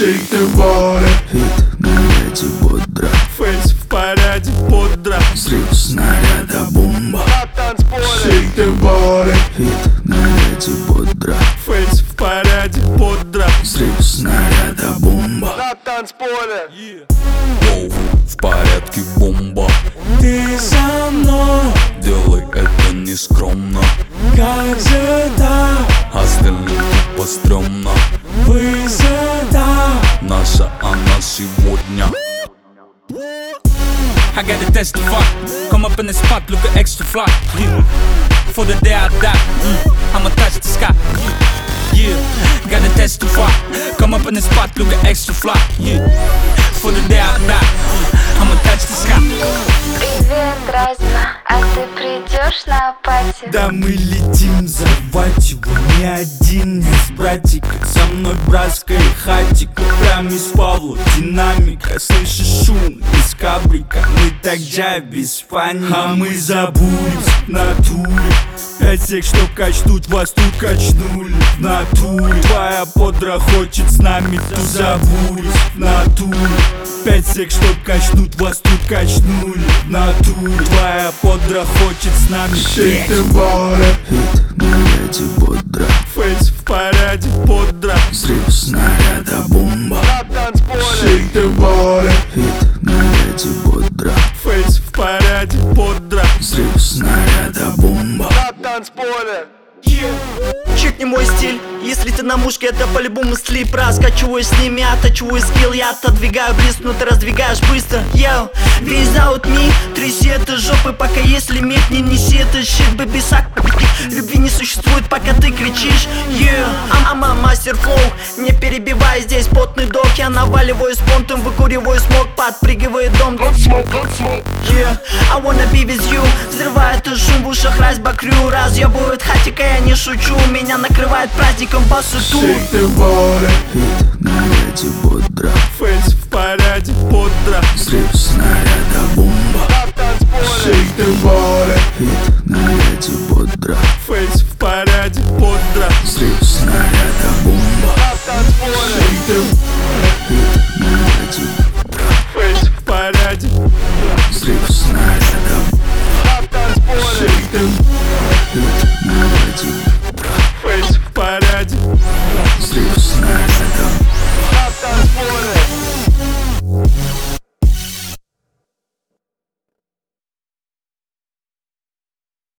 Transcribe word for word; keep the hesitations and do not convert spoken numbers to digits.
Shake the body. Хит наряде бодро. Фейс в параде, бодро. Взрыв снаряда бомба. Shake the body. Хит наряде бодро. Фейс в параде, бодро. Взрыв снаряда бомба. На танцполе. Воу, в порядке бомба. Ты со мной, Делай это не скромно. как звезда. Остальным тупо стрёмно. Высота. Наша она сегодня. I gotta testify. Come up in the spot looking extra fly. Yeah. For the day I die, mm, I'ma touch the sky. Yeah, gotta testify. Come up in the spot looking extra fly. Yeah. For the day I die, mm, I'ma touch the sky. Привет, Разина, а ты придешь на пати? Да мы летим взорвать его, не один из братиков. Со мной братская хатика, прям из Павла динамика. Слышишь шум из кабрика, мы так джайв без фаника. А мы забулись в натуре. Пять всех, что качнуть, вас тут качнули в натуре. Твоя подра хочет с нами тузабулись в натуре. Пять всех, что качнут, вас тут качнули в натуре. Твоя подра хочет с нами. Shake the body. Хит наряде бодро. Фейс в параде, бодро. Взрыв снаряда бомба. На танцполе. Shake the body. Хит наряде бодро. Фейс в параде, бодро. Взрыв снаряда бомба. На танцполе. Чекни мой стиль, если ты на мушке, это по-любому слип. Раскачиваюсь с ними, оттачиваю скилл. Я отодвигаю близ, но ты раздвигаешь быстро. Йоу, without me, тряси это жопы, пока есть лимит. Не неси это щит, бэби, сак. Любви не существует, пока ты кричишь. Yeah, I'm a master flow. Не перебивай, здесь потный док. Я наваливаю спонтом, выкуриваю смог. Подпрыгивает дом. Yeah, I wanna be with you. Взрывает и шум в ушах, разьба крю. Разъебывает хатика, я не шучу. Меня накрывает праздником по суту. Shake the body. Хит наряде бодро. Фейс в параде, бодро. Взрыв снаряда бомба. На танцполе. Shake the body.